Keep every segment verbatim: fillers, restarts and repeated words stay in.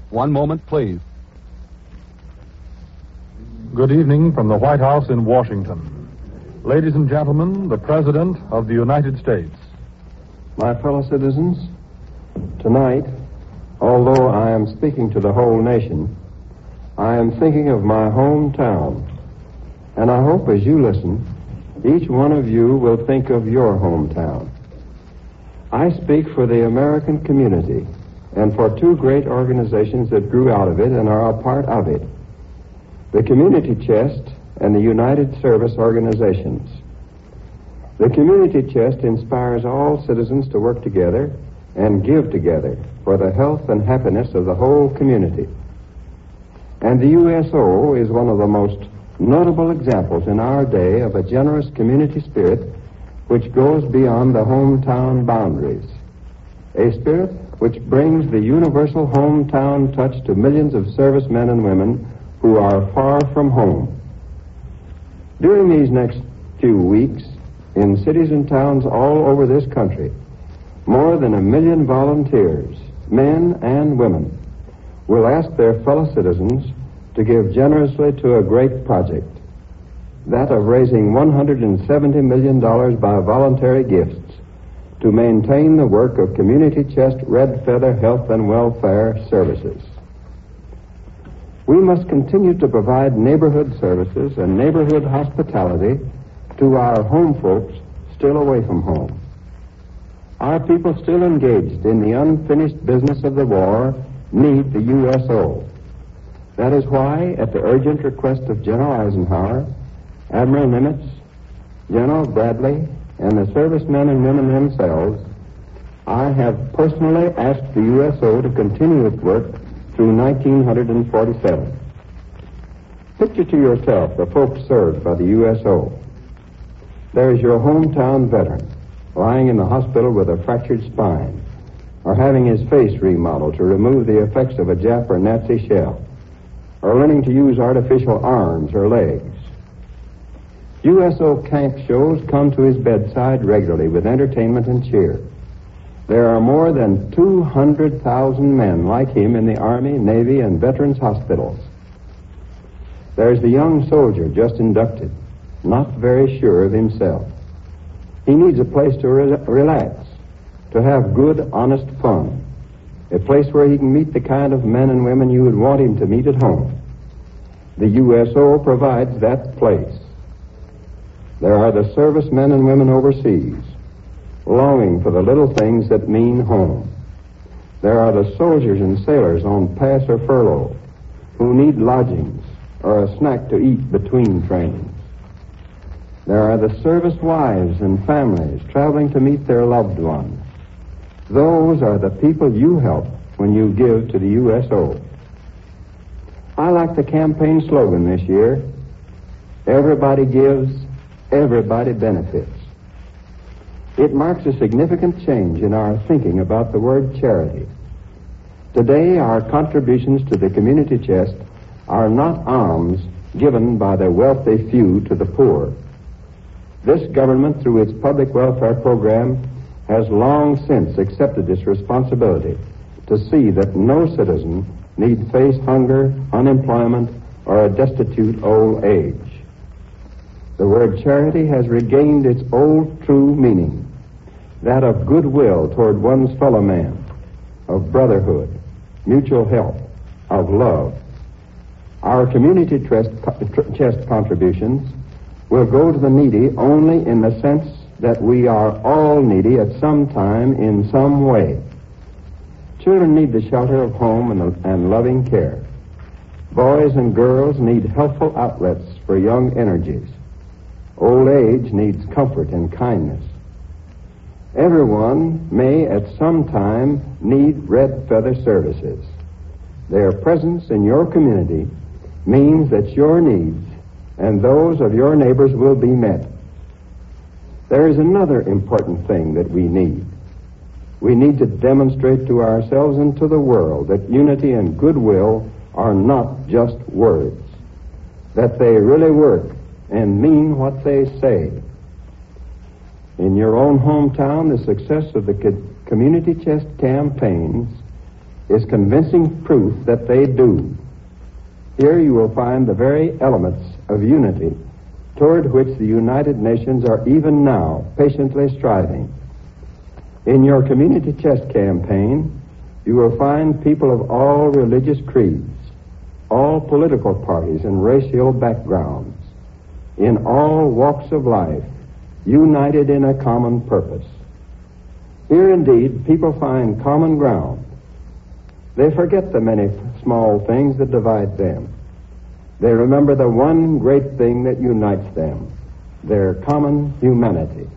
One moment, please. Good evening from the White House in Washington. Ladies and gentlemen, the President of the United States. My fellow citizens, tonight, although I am speaking to the whole nation, I am thinking of my hometown. And I hope as you listen, each one of you will think of your hometown. I speak for the American community and for two great organizations that grew out of it and are a part of it. The Community Chest and the United Service Organizations. The Community Chest inspires all citizens to work together and give together for the health and happiness of the whole community. And the U S O is one of the most notable examples in our day of a generous community spirit which goes beyond the hometown boundaries. A spirit which brings the universal hometown touch to millions of servicemen and women who are far from home. During these next few weeks, in cities and towns all over this country, more than a million volunteers, men and women, will ask their fellow citizens to give generously to a great project, that of raising one hundred seventy million dollars by voluntary gifts to maintain the work of Community Chest Red Feather Health and Welfare Services. We must continue to provide neighborhood services and neighborhood hospitality to our home folks still away from home. Our people still engaged in the unfinished business of the war need the U S O. That is why, at the urgent request of General Eisenhower, Admiral Nimitz, General Bradley, and the servicemen and women themselves, I have personally asked the U S O to continue its work through nineteen forty-seven. Picture to yourself the folks served by the U S O. There is your hometown veteran lying in the hospital with a fractured spine, or having his face remodeled to remove the effects of a Jap or Nazi shell, or learning to use artificial arms or legs. U S O camp shows come to his bedside regularly with entertainment and cheer. There are more than two hundred thousand men like him in the Army, Navy, and Veterans Hospitals. There's the young soldier just inducted, not very sure of himself. He needs a place to re- relax, to have good, honest fun, a place where he can meet the kind of men and women you would want him to meet at home. The U S O provides that place. There are the servicemen and women overseas, longing for the little things that mean home. There are the soldiers and sailors on pass or furlough who need lodgings or a snack to eat between trainings. There are the service wives and families traveling to meet their loved ones. Those are the people you help when you give to the U S O. I like the campaign slogan this year, everybody gives, everybody benefits. It marks a significant change in our thinking about the word charity. Today, our contributions to the Community Chest are not alms given by the wealthy few to the poor. This government, through its public welfare program, has long since accepted this responsibility to see that no citizen need face hunger, unemployment, or a destitute old age. The word charity has regained its old true meaning, that of goodwill toward one's fellow man, of brotherhood, mutual help, of love. Our community trust, chest contributions will go to the needy only in the sense that we are all needy at some time in some way. Children need the shelter of home and, and loving care. Boys and girls need helpful outlets for young energies. Old age needs comfort and kindness. Everyone may at some time need red feather services. Their presence in your community means that your needs and those of your neighbors will be met. There is another important thing that we need. We need to demonstrate to ourselves and to the world that unity and goodwill are not just words, that they really work and mean what they say. In your own hometown, the success of the co- Community Chest campaigns is convincing proof that they do. Here you will find the very elements of unity toward which the United Nations are even now patiently striving. In your community chest campaign, you will find people of all religious creeds, all political parties and racial backgrounds, in all walks of life, united in a common purpose. Here, indeed, people find common ground. They forget the many small things that divide them. They remember the one great thing that unites them, their common humanity.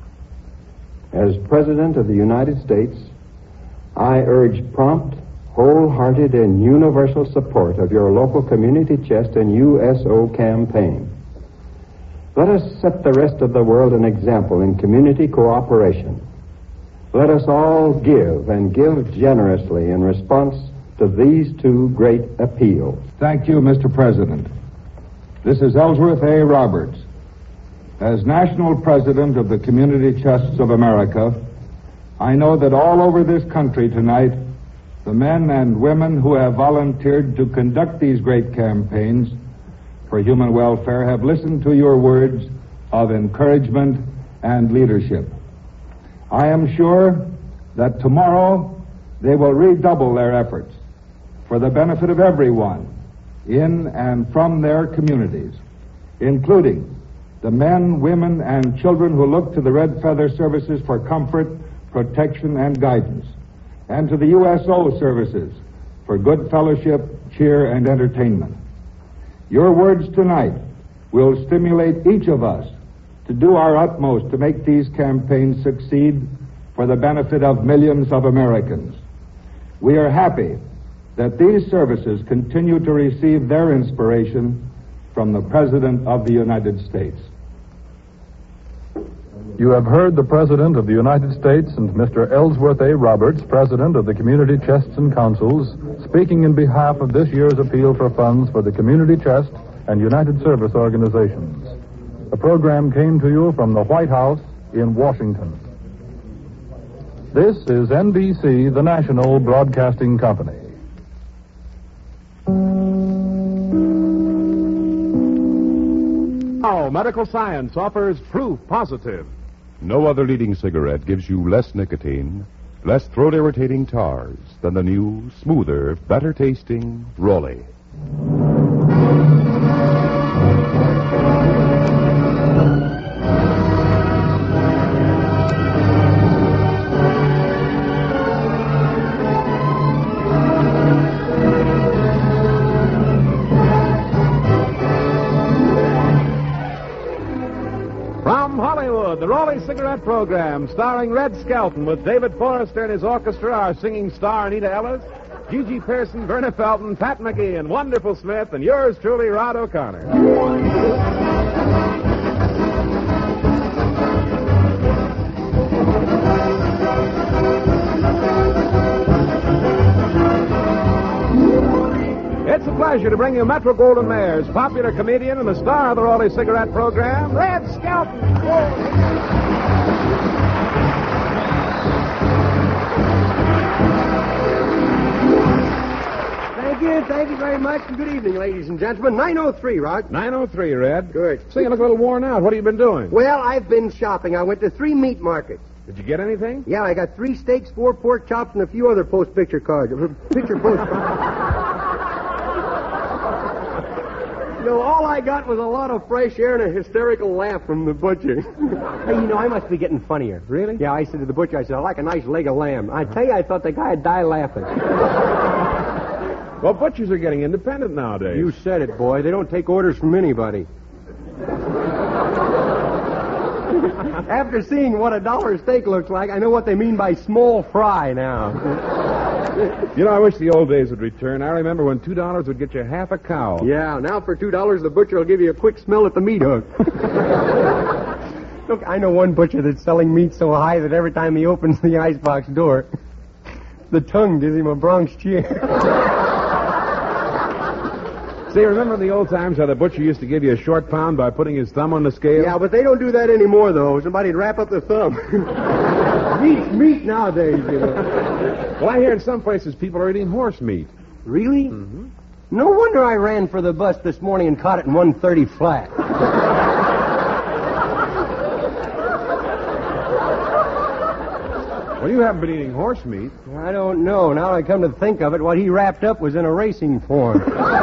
As President of the United States, I urge prompt, wholehearted, and universal support of your local community chest and U S O campaign. Let us set the rest of the world an example in community cooperation. Let us all give, and give generously in response to these two great appeals. Thank you, Mister President. This is Ellsworth A. Roberts. As National President of the Community Chests of America, I know that all over this country tonight, the men and women who have volunteered to conduct these great campaigns for human welfare have listened to your words of encouragement and leadership. I am sure that tomorrow they will redouble their efforts for the benefit of everyone in and from their communities, including the men, women, and children who look to the Red Feather Services for comfort, protection, and guidance, and to the U S O services for good fellowship, cheer, and entertainment. Your words tonight will stimulate each of us to do our utmost to make these campaigns succeed for the benefit of millions of Americans. We are happy that these services continue to receive their inspiration from the President of the United States. You have heard the President of the United States and Mister Ellsworth A. Roberts, President of the Community Chests and Councils, speaking in behalf of this year's appeal for funds for the Community Chest and United Service Organizations. The program came to you from the White House in Washington. This is N B C, the national broadcasting company. Now, medical science offers proof positive. No other leading cigarette gives you less nicotine, less throat-irritating tars than the new, smoother, better-tasting Rolly. The Raleigh Cigarette Program, starring Red Skelton, with David Forrester and his orchestra, our singing star Anita Ellis, Gigi Pearson, Verna Felton, Pat McGee, and Wonderful Smith, and yours truly, Rod O'Connor. It's a pleasure to bring you Metro-Goldwyn-Mayer's popular comedian and the star of the Raleigh Cigarette Program, Red Skelton. Thank you, thank you very much, and good evening, ladies and gentlemen. nine oh three, Rod. nine oh three, Red. Good. So you look a little worn out. What have you been doing? Well, I've been shopping. I went to three meat markets. Did you get anything? Yeah, I got three steaks, four pork chops, and a few other post-picture cards. Picture post No, all I got was a lot of fresh air and a hysterical laugh from the butcher. Hey, you know, I must be getting funnier. Really? Yeah, I said to the butcher, I said, I like a nice leg of lamb. I tell you, I thought the guy would die laughing. Well, butchers are getting independent nowadays. You said it, boy. They don't take orders from anybody. After seeing what a dollar steak looks like, I know what they mean by small fry now. You know, I wish the old days would return. I remember when two dollars would get you half a cow. Yeah, now for two dollars, the butcher will give you a quick smell at the meat hook. Look, I know one butcher that's selling meat so high that every time he opens the icebox door, the tongue gives him a Bronx cheer. See, remember in the old times how the butcher used to give you a short pound by putting his thumb on the scale? Yeah, but they don't do that anymore, though. Somebody'd wrap up the thumb. Meat's meat nowadays, you know. Well, I hear in some places people are eating horse meat. Really? Mm-hmm. No wonder I ran for the bus this morning and caught it in one thirty flat. Well, you haven't been eating horse meat. I don't know. Now I come to think of it, what he wrapped up was in a racing form.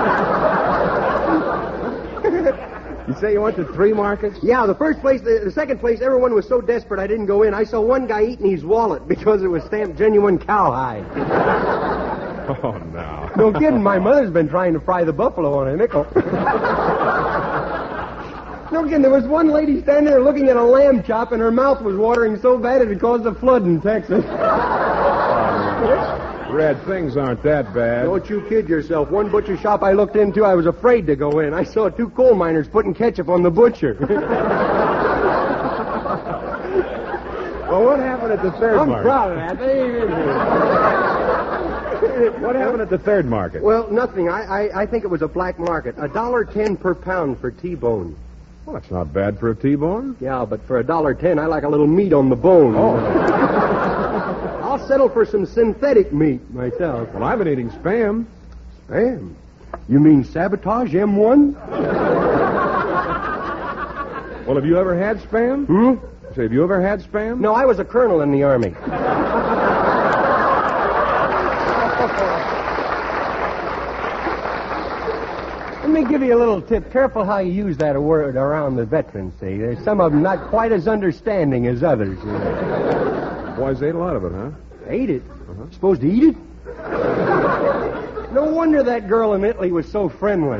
You say you went to three markets? Yeah, the first place, the, the second place, everyone was so desperate I didn't go in. I saw one guy eating his wallet because it was stamped genuine cowhide. Oh, no. No kidding, my mother's been trying to fry the buffalo on a nickel. No kidding, there was one lady standing there looking at a lamb chop and her mouth was watering so bad it had caused a flood in Texas. Red, things aren't that bad. Don't you kid yourself. One butcher shop I looked into, I was afraid to go in. I saw two coal miners putting ketchup on the butcher. Well, what happened at the third I'm market? proud of that. They ain't in here. What happened at the third market? Well, nothing. I, I, I think it was a black market. A dollar ten per pound for T-bone. Well, that's not bad for a T-bone. Yeah, but for a dollar ten, I like a little meat on the bone. Oh. I'll settle for some synthetic meat myself. Well, I've been eating Spam. Spam? You mean Sabotage M one? Well, have you ever had Spam? Hmm? Say, have you ever had Spam? No, I was a colonel in the Army. Let me give you a little tip. Careful how you use that word around the veterans, see. There's some of them not quite as understanding as others. You know. Boys ate a lot of it, huh? Ate it? Uh-huh. Supposed to eat it? No wonder that girl in Italy was so friendly.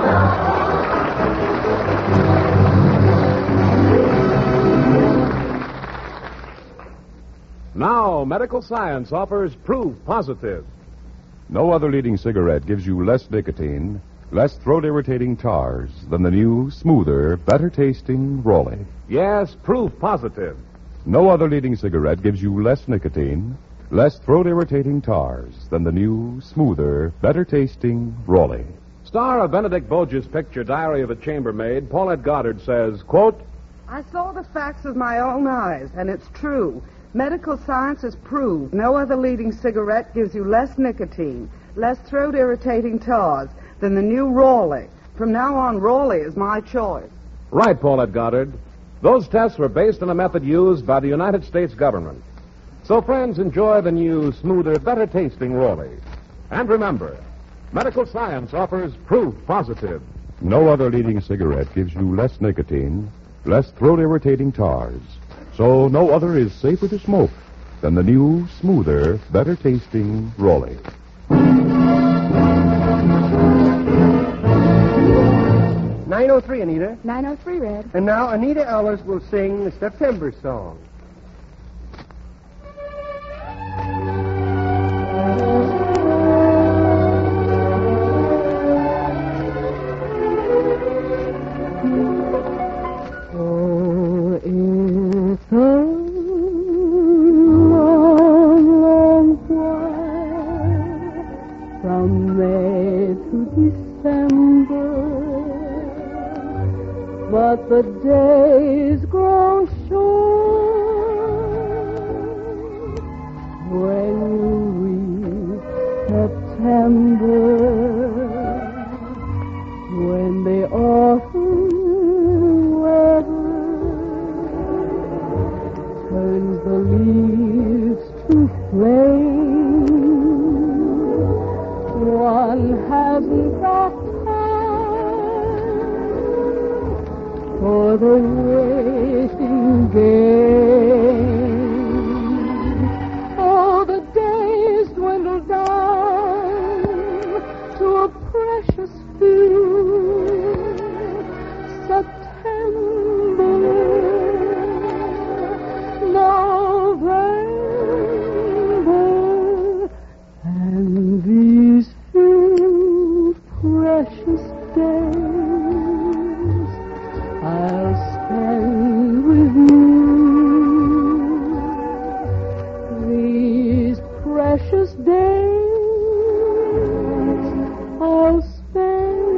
Now, medical science offers proof positive. No other leading cigarette gives you less nicotine, less throat-irritating tars than the new, smoother, better-tasting Raleigh. Yes, proof positive. No other leading cigarette gives you less nicotine, less throat-irritating tars than the new, smoother, better-tasting Raleigh. Star of Benedict Boge's picture, Diary of a Chambermaid, Paulette Goddard says, quote, I saw the facts with my own eyes, and it's true. Medical science has proved no other leading cigarette gives you less nicotine, less throat-irritating tars than the new Raleigh. From now on, Raleigh is my choice. Right, Paulette Goddard. Those tests were based on a method used by the United States government. So, friends, enjoy the new, smoother, better-tasting Raleigh. And remember, medical science offers proof positive. No other leading cigarette gives you less nicotine, less throat-irritating tars. So no other is safer to smoke than the new, smoother, better-tasting Raleigh. nine oh three, Anita. nine oh three, Red. And now Anita Ellis will sing the September song. But the days grow short when you reach September, when the autumn weather turns the leaves to flame. One hasn't got for the waiting game. Oh, the days dwindle down to a precious few. September, November, and these few precious days I'll spend with you. These precious days I'll spend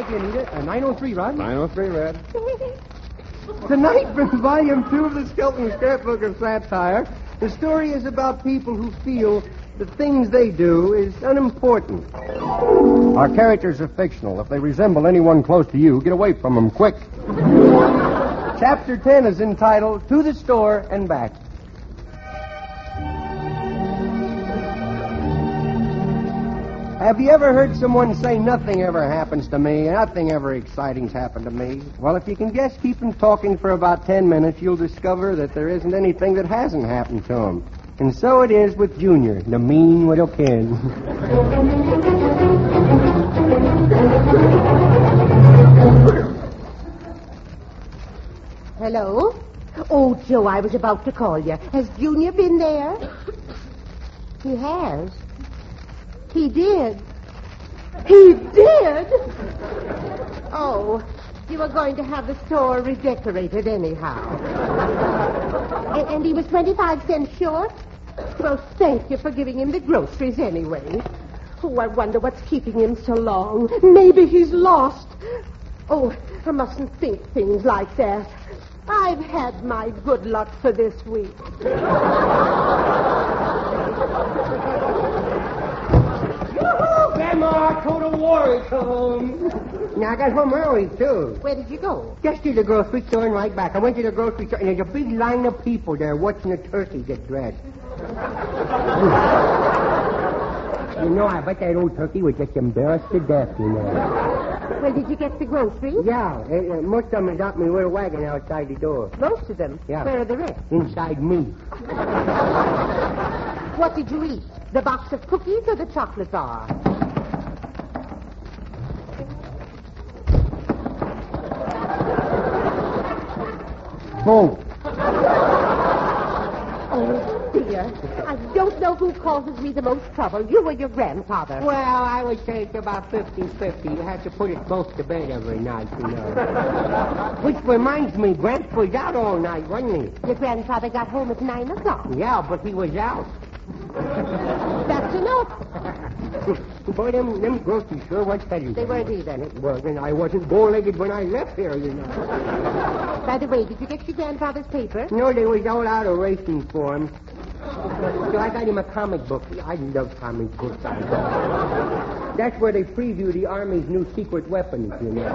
Thank you, Anita. Uh, nine oh three, Rod. nine oh three, Red. Tonight, from Volume two of the Skelton Scrapbook of Satire, the story is about people who feel the things they do is unimportant. Our characters are fictional. If they resemble anyone close to you, get away from them quick. Chapter ten is entitled To the Store and Back. Have you ever heard someone say, nothing ever happens to me, nothing ever exciting's happened to me? Well, if you can just keep them talking for about ten minutes, you'll discover that there isn't anything that hasn't happened to them. And so it is with Junior, the mean little kid. Hello? Oh, Joe, I was about to call you. Has Junior been there? He has. He did. He did? Oh, you were going to have the store redecorated anyhow. and, and he was twenty-five cents short? Well, thank you for giving him the groceries anyway. Oh, I wonder what's keeping him so long. Maybe he's lost. Oh, I mustn't think things like that. I've had my good luck for this week. Grandma, total war is home. Now, I got home early, too. Where did you go? Just to the grocery store and right back. I went to the grocery store, and there's a big line of people there watching a turkey get dressed. You know, I bet that old turkey was just embarrassed to death, you know. Well, did you get the groceries? Yeah, uh, uh, most of them is out in my little wagon outside the door. Most of them? Yeah. Where are the rest? Inside me. What did you eat? The box of cookies or the chocolate bar? Both. Oh, dear. I don't know who causes me the most trouble, you or your grandfather. Well, I would say it's about fifty-fifty. You have to put it both to bed every night, you know. Which reminds me, Gramps was out all night, wasn't he? Your grandfather got home at nine o'clock. Yeah, but he was out. That's enough. Boy, them, them groceries sure was petty. They weren't either. Well, then I wasn't bow-legged when I left here, you know. By the way, did you get your grandfather's paper? No, they was all out of racing for him. So I got him a comic book. I love comic books. I love. That's where they preview the Army's new secret weapons, you know.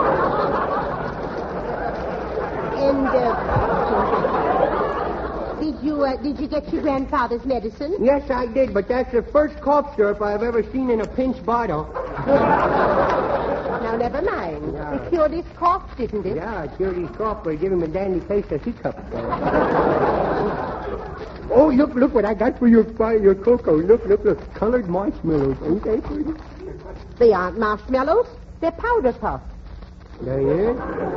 And, uh... Did you, uh, did you get your grandfather's medicine? Yes, I did, but that's the first cough syrup I've ever seen in a pinch bottle. Now, never mind. Yeah. It cured his cough, didn't it? Yeah, I cured his cough by giving him a dandy case of hiccups. Oh, look, look what I got for your your cocoa. Look, look, look. Colored marshmallows. Ain't they pretty? They aren't marshmallows. They're powder puffs. They is?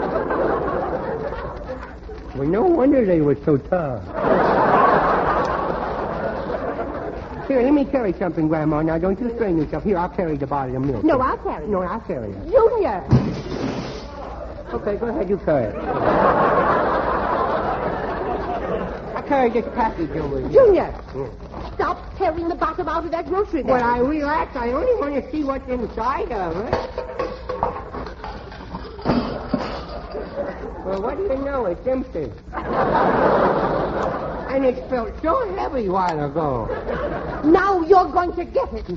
Well, no wonder they were so tough. Here, let me carry something, Grandma. Now, don't you strain yourself. Here, I'll carry the bottle of milk. No, I'll carry it. No, I'll carry it. Junior! Okay, go ahead. You carry it. I'll carry this package over here. Junior! Yeah. Stop tearing the bottom out of that grocery bag. Well, I relax. I only want to see what's inside of it. Well, what do you know? It's empty. And it felt so heavy a while ago. Now you're going to get it.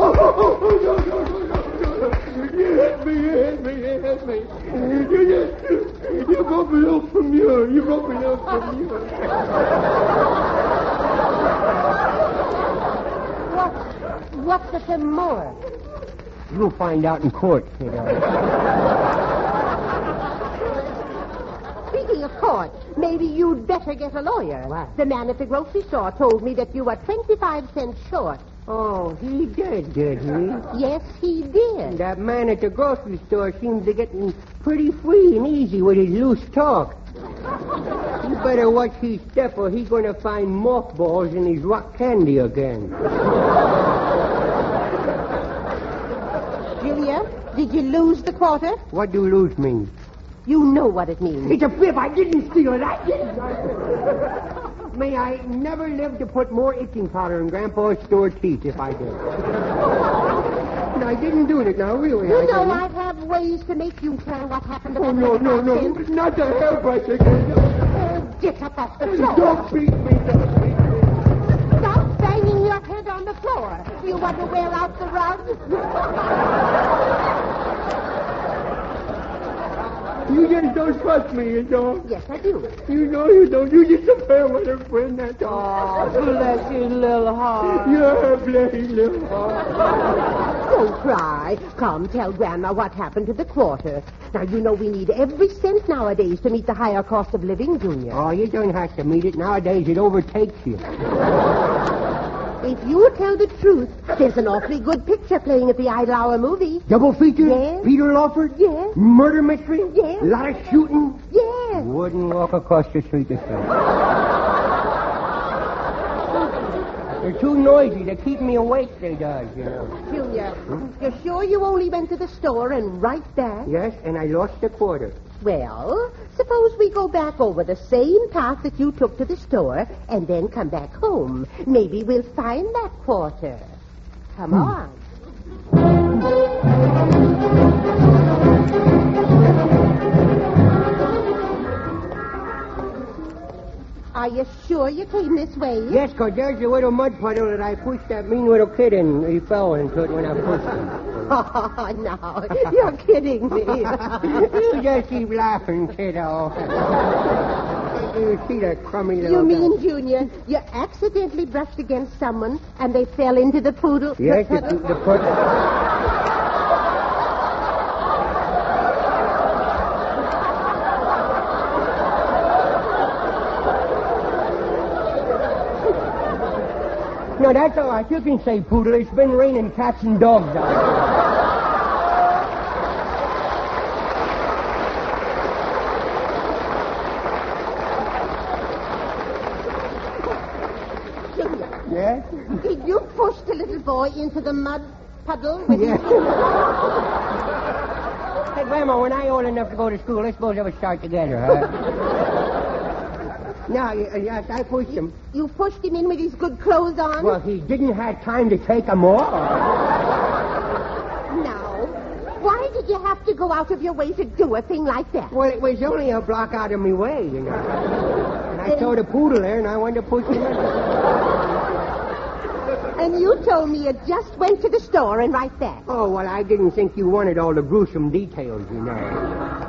You hit me, you hit me, you hit me. You, you broke me off from you. You broke me off from you. What? What's the thing more? You'll find out in court, kiddo. Speaking of court, maybe you'd better get a lawyer. What? The man at the grocery store told me that you were twenty-five cents short. Oh, he did, did he? Yes, he did. That man at the grocery store seems to get pretty free and easy with his loose talk. You better watch his step or he's going to find mothballs in his rock candy again. Julia, did you lose the quarter? What do lose mean? You know what it means. It's a fib. I didn't steal it. I didn't. May I never live to put more itching powder in Grandpa's store teeth if I did. No, I didn't do it now, really. You I know, didn't. I have ways to make you tell what happened to Oh, that no, little no, no. accident. Not the hairbrush again. Oh, get up off the floor. Don't beat me. Don't beat me. Stop banging your head on the floor. You want to wear out the rug? You just don't trust me, you know. Yes, I do. You know you don't. You just a fair weather friend, that's all. Oh, bless his little heart. Yeah, bless his little heart. Don't cry. Come, tell Grandma what happened to the quarter. Now, you know we need every cent nowadays to meet the higher cost of living, Junior. Oh, you don't have to meet it. Nowadays, it overtakes you. If you tell the truth, there's an awfully good picture playing at the Idle Hour movie. Double feature? Yes. Peter Lawford? Yes. Murder mystery? Yes. Lot of shooting? Yes. Wouldn't walk across the street this way. They're too noisy. They keep me awake, they does, you know. Junior, you're sure you only went to the store and right back? Yes, and I lost a quarter. Well, suppose we go back over the same path that you took to the store and then come back home. Maybe we'll find that quarter. Come on. Are you sure you came this way? Yes, 'cause there's a little mud puddle that I pushed that mean little kid in. He fell into it when I pushed him. Oh, no. You're kidding me. You just keep laughing, kiddo. You see that crummy little You mean, guy? Junior, you accidentally brushed against someone and they fell into the poodle? Yes, the the, puddle? the puddle. No, that's all right. You can say poodle. It's been raining cats and dogs out. Junior, Yes? did you push the little boy into the mud puddle with Yes. his... Hey, Grandma, when I old enough to go to school, let's suppose ever start together, huh? No, y- yes, I pushed him. You pushed him in with his good clothes on? Well, he didn't have time to take them off. Now, why did you have to go out of your way to do a thing like that? Well, it was only a block out of my way, you know. And I saw the poodle there, and I wanted to push him in. And you told me you just went to the store and right back. Oh, well, I didn't think you wanted all the gruesome details, you know.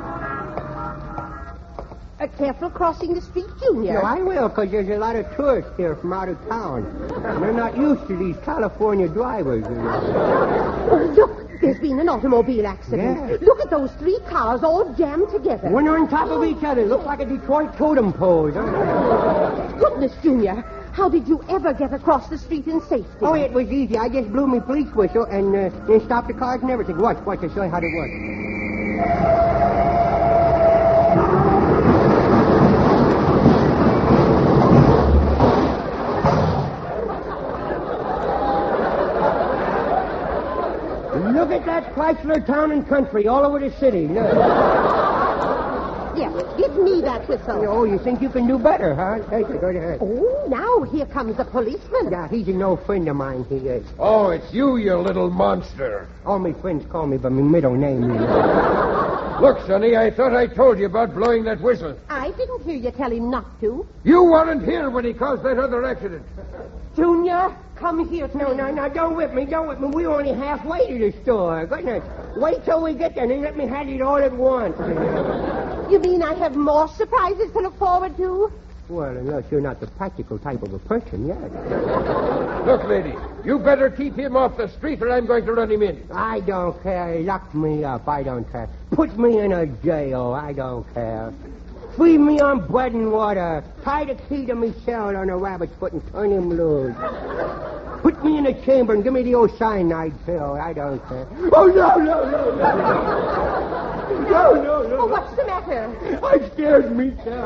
Uh, careful crossing the street, Junior. No, I will, because there's a lot of tourists here from out of town. And they're not used to these California drivers, you know. Oh, look, there's been an automobile accident. Yeah. Look at those three cars all jammed together. One on top of each other. Looks like a Detroit totem pole, don't it? Goodness, Junior, how did you ever get across the street in safety? Oh, it was easy. I just blew my police whistle and uh, then stopped the cars and everything. Watch, watch, I'll show you how it works. Look at that Chrysler Town and Country all over the city. Look. Yes, give me that whistle. Oh, you think you can do better, huh? Take it, go ahead. Oh, now here comes a policeman. Yeah, he's a no friend of mine, he is. Oh, it's you, you little monster. All my friends call me by my middle name, you know. Look, Sonny, I thought I told you about blowing that whistle. I didn't hear you tell him not to. You weren't here when he caused that other accident. Junior, come here. No, no, no, don't whip me, don't whip me. We're only halfway to the store. Goodness. Wait till we get there and then let me have it all at once. You mean I have more surprises to look forward to? Well, unless you're not the practical type of a person, yes. Look, lady, you better keep him off the street or I'm going to run him in. I don't care. Lock me up. I don't care. Put me in a jail. I don't care. Feed me on bread and water. Tie the key to me cell on a rabbit's foot and turn him loose. Put me in a chamber and give me the old cyanide pill. I don't care. Oh, no, no, no, no. No, no, no. Oh, what's the matter? I scared me, sir.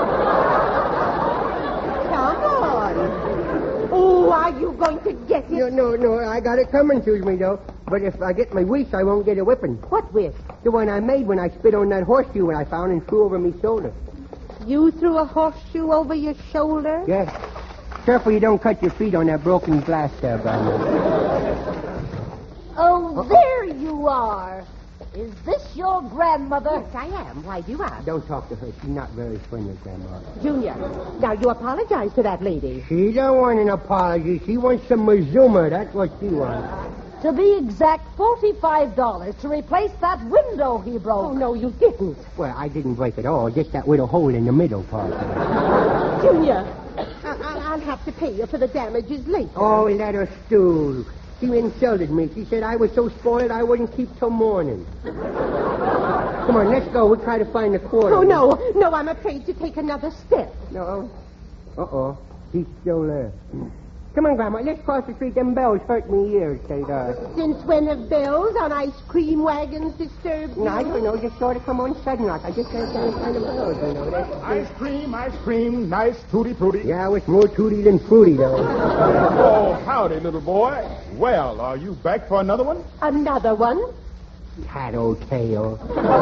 Come on. Oh, are you going to get it? No, no, no. I got it coming to me, though. But if I get my wish, I won't get a whipping. What wish? The one I made when I spit on that horseshoe I found and threw over me shoulder. You threw a horseshoe over your shoulder? Yes. Careful you don't cut your feet on that broken glass there, Brandon. Oh, there you are. Is this your grandmother? Yes, I am. Why do you ask? Don't talk to her. She's not very friendly, Grandma. Junior, now you apologize to that lady. She don't want an apology. She wants some Mazuma. That's what she wants. To be exact, forty-five dollars to replace that window he broke. Oh, no, you didn't. Well, I didn't break it all. Just that little hole in the middle part. Junior, I- I- I'll have to pay you for the damages later. Oh, let her stew. She insulted me. She said I was so spoiled I wouldn't keep till morning. Come on, let's go. We'll try to find the quarter. Oh, no. No, I'm afraid to take another step. No. Uh-oh. He's still there. Come on, Grandma. Let's cross the street. Them bells hurt me ears, they does. Since when have bells on ice cream wagons disturbed you? No, I don't know. Just sort of come on sudden like. I just can't stand kind of bells, you know. That's, Ice cream, ice cream, nice tutti frutti. yeah, it's more tooty than fruity, though. Oh, howdy, little boy. Well, are you back for another one? Another one? Tattletale.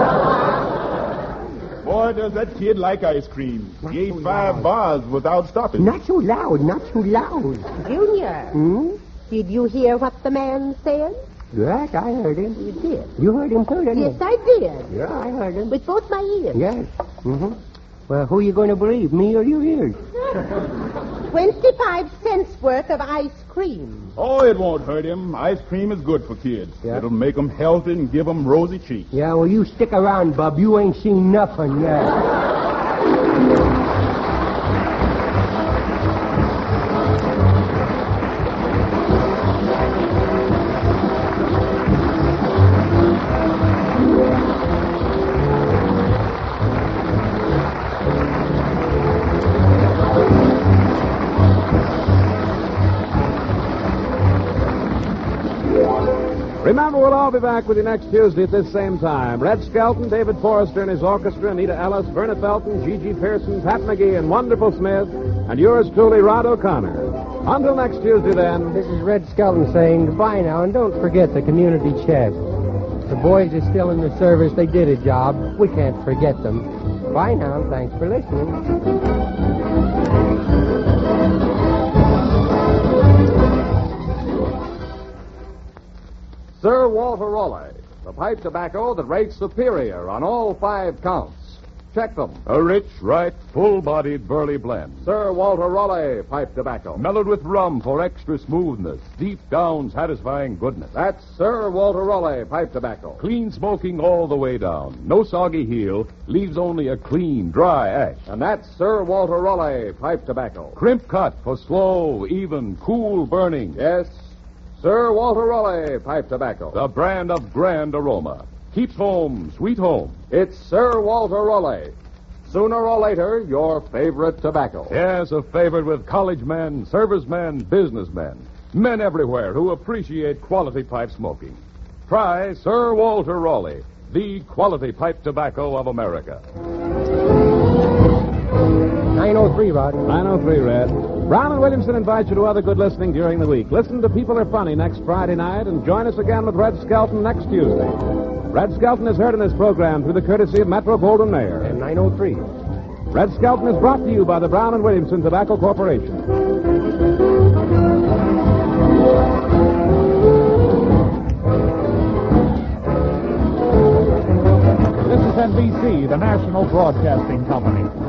Boy, does that kid like ice cream. He ate five bars without stopping. Not so loud, not so loud. Junior, Hmm? did you hear what the man said? Yes, I heard him. You did. You heard him too, didn't Yes, you? I did. Yeah, I heard him. With both my ears. Yes. Mm-hmm. Well, who are you going to believe, me or your ears? Twenty-five cents worth of ice cream. Oh, it won't hurt him. Ice cream is good for kids. Yeah. It'll make them healthy and give them rosy cheeks. Yeah, well, you stick around, Bub. You ain't seen nothing yet. Remember, we'll all be back with you next Tuesday at this same time. Red Skelton, David Forrester and his orchestra, Anita Ellis, Verna Felton, Gigi Pearson, Pat McGee, and Wonderful Smith, and yours truly, Rod O'Connor. Until next Tuesday, then. This is Red Skelton saying goodbye now, and don't forget the community chest. The boys are still in the service. They did a job. We can't forget them. Bye now, and thanks for listening. Sir Walter Raleigh, the pipe tobacco that rates superior on all five counts. Check them. A rich, ripe, full-bodied burley blend. Sir Walter Raleigh pipe tobacco. Mellowed with rum for extra smoothness. Deep down satisfying goodness. That's Sir Walter Raleigh pipe tobacco. Clean smoking all the way down. No soggy heel. Leaves only a clean, dry ash. And that's Sir Walter Raleigh pipe tobacco. Crimp cut for slow, even, cool burning. Yes, Sir Walter Raleigh pipe tobacco. The brand of grand aroma. Keeps home, sweet home. It's Sir Walter Raleigh. Sooner or later, your favorite tobacco. Yes, a favorite with college men, servicemen, businessmen. Men everywhere who appreciate quality pipe smoking. Try Sir Walter Raleigh, the quality pipe tobacco of America. nine oh three, Rod. nine oh three, Red. Brown and Williamson invite you to other good listening during the week. Listen to People Are Funny next Friday night and join us again with Red Skelton next Tuesday. Red Skelton is heard in this program through the courtesy of Metro Goldwyn Mayer. And nine oh three. Red Skelton is brought to you by the Brown and Williamson Tobacco Corporation. This is N B C, the national broadcasting company.